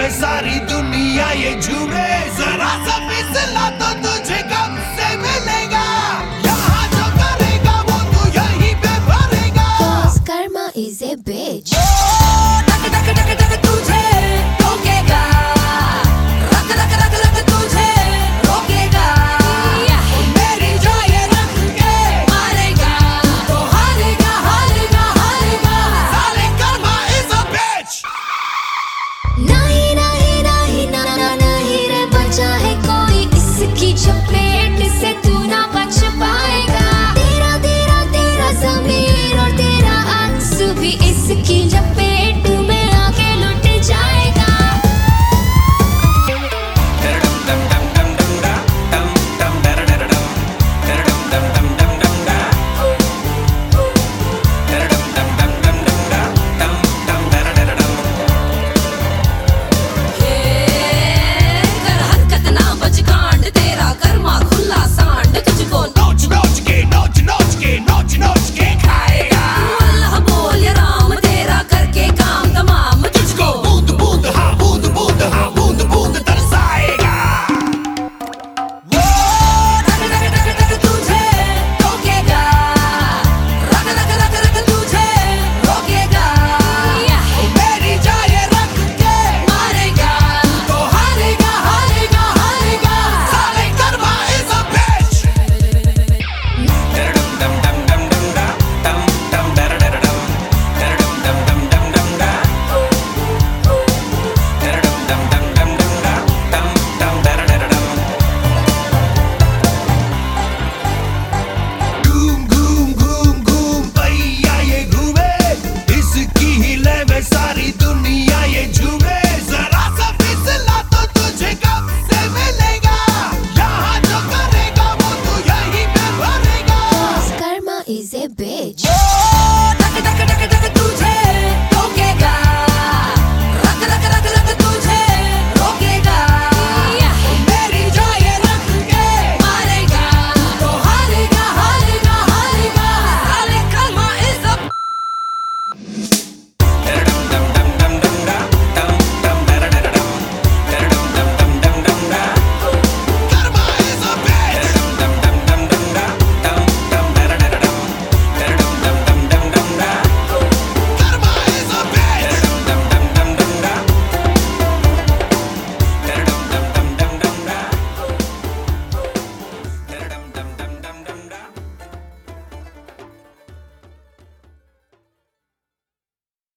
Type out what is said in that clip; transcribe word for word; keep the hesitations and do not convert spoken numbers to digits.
में सारी दुनिया ये झूमे, जरा सा फिसला तो तुझे कब से मिलेगा। यहाँ जो करेगा वो तू यहीं पे भरेगा। Cause karma is a bitch. टक टक टक टक तुझे रोकेगा, रख रख रख रख तुझे रोकेगा। मेरी जो ये रख के मारेगा तो हारेगा हारेगा हारेगा। साले कर्मा is a bitch। नहीं नहीं नहीं ना ना नहीं रे बचा है कोई इसकी चपेट से तू ना बच पाएगा। तेरा तेरा तेरा ज़मीर और तेरा आंसू भी इसकी चपेट में आके लुट जाएगा। कर हरकत ना बच कांड, तेरा कर्मा खुला सांड तुझको नोच नोच के नोच नोच के नोच नोच के खाएगा। अल्लाह बोल या राम, तेरा करके काम तमाम तुझको बूंद बूंद हाँ बूंद बूंद हाँ बूंद बूंद तरसाएगा। वो टक टक टक टक तुझे रोकेगा, रख रख रख रख तुझे रोकेगा। मेरी जाए रख के मारेगा तो हारेगा हारेगा हारेगा। साले कर्मा is a bitch। घूम घूम घूम घूम भैया ये घूमे, इसकी हिले में सारी दुनिया ये झूमे, जरा सा फिसला तो तुझे कब से मिलेगा। यहाँ जो करेगा वो तू यहीं पे भरेगा। Cause karma is a bitch. O